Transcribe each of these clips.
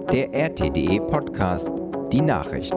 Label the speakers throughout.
Speaker 1: der RTDE Podcast, die Nachricht.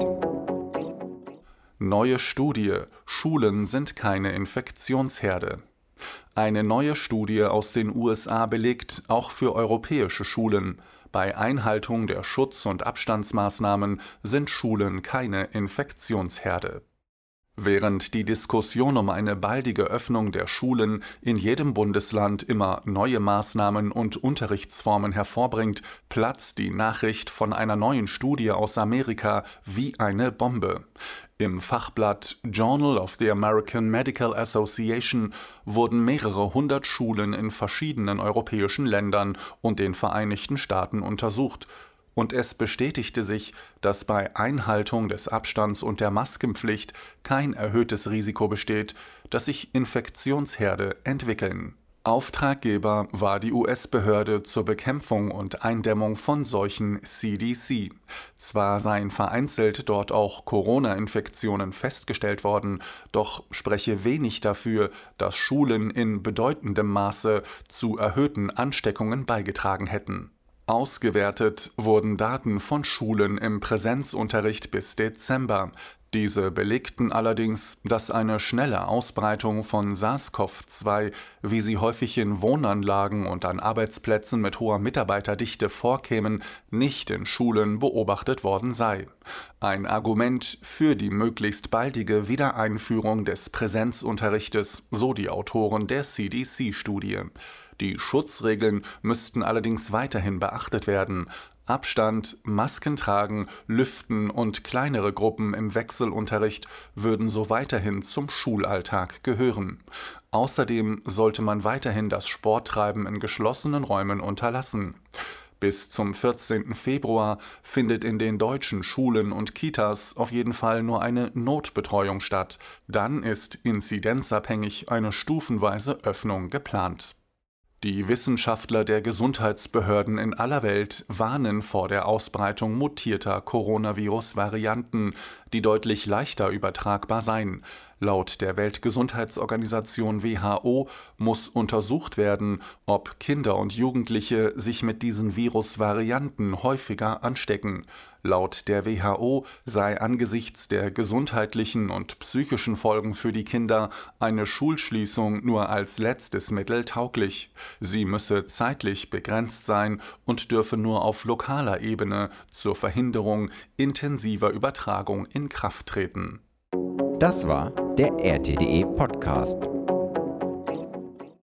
Speaker 2: Neue Studie: Schulen sind keine Infektionsherde. Eine neue Studie aus den USA belegt, auch für europäische Schulen: Bei Einhaltung der Schutz- und Abstandsmaßnahmen sind Schulen keine Infektionsherde. Während die Diskussion um eine baldige Öffnung der Schulen in jedem Bundesland immer neue Maßnahmen und Unterrichtsformen hervorbringt, platzt die Nachricht von einer neuen Studie aus Amerika wie eine Bombe. Im Fachblatt Journal of the American Medical Association wurden mehrere hundert Schulen in verschiedenen europäischen Ländern und den Vereinigten Staaten untersucht. Und es bestätigte sich, dass bei Einhaltung des Abstands und der Maskenpflicht kein erhöhtes Risiko besteht, dass sich Infektionsherde entwickeln. Auftraggeber war die US-Behörde zur Bekämpfung und Eindämmung von Seuchen CDC. Zwar seien vereinzelt dort auch Corona-Infektionen festgestellt worden, doch spreche wenig dafür, dass Schulen in bedeutendem Maße zu erhöhten Ansteckungen beigetragen hätten. Ausgewertet wurden Daten von Schulen im Präsenzunterricht bis Dezember. Diese belegten allerdings, dass eine schnelle Ausbreitung von SARS-CoV-2, wie sie häufig in Wohnanlagen und an Arbeitsplätzen mit hoher Mitarbeiterdichte vorkämen, nicht in Schulen beobachtet worden sei. Ein Argument für die möglichst baldige Wiedereinführung des Präsenzunterrichtes, so die Autoren der CDC-Studie. Die Schutzregeln müssten allerdings weiterhin beachtet werden. Abstand, Masken tragen, Lüften und kleinere Gruppen im Wechselunterricht würden so weiterhin zum Schulalltag gehören. Außerdem sollte man weiterhin das Sporttreiben in geschlossenen Räumen unterlassen. Bis zum 14. Februar findet in den deutschen Schulen und Kitas auf jeden Fall nur eine Notbetreuung statt. Dann ist inzidenzabhängig eine stufenweise Öffnung geplant. Die Wissenschaftler der Gesundheitsbehörden in aller Welt warnen vor der Ausbreitung mutierter Coronavirus-Varianten, die deutlich leichter übertragbar seien. Laut der Weltgesundheitsorganisation WHO muss untersucht werden, ob Kinder und Jugendliche sich mit diesen Virusvarianten häufiger anstecken. Laut der WHO sei angesichts der gesundheitlichen und psychischen Folgen für die Kinder eine Schulschließung nur als letztes Mittel tauglich. Sie müsse zeitlich begrenzt sein und dürfe nur auf lokaler Ebene zur Verhinderung intensiver Übertragung in Kraft treten.
Speaker 1: Das war der RTDE Podcast.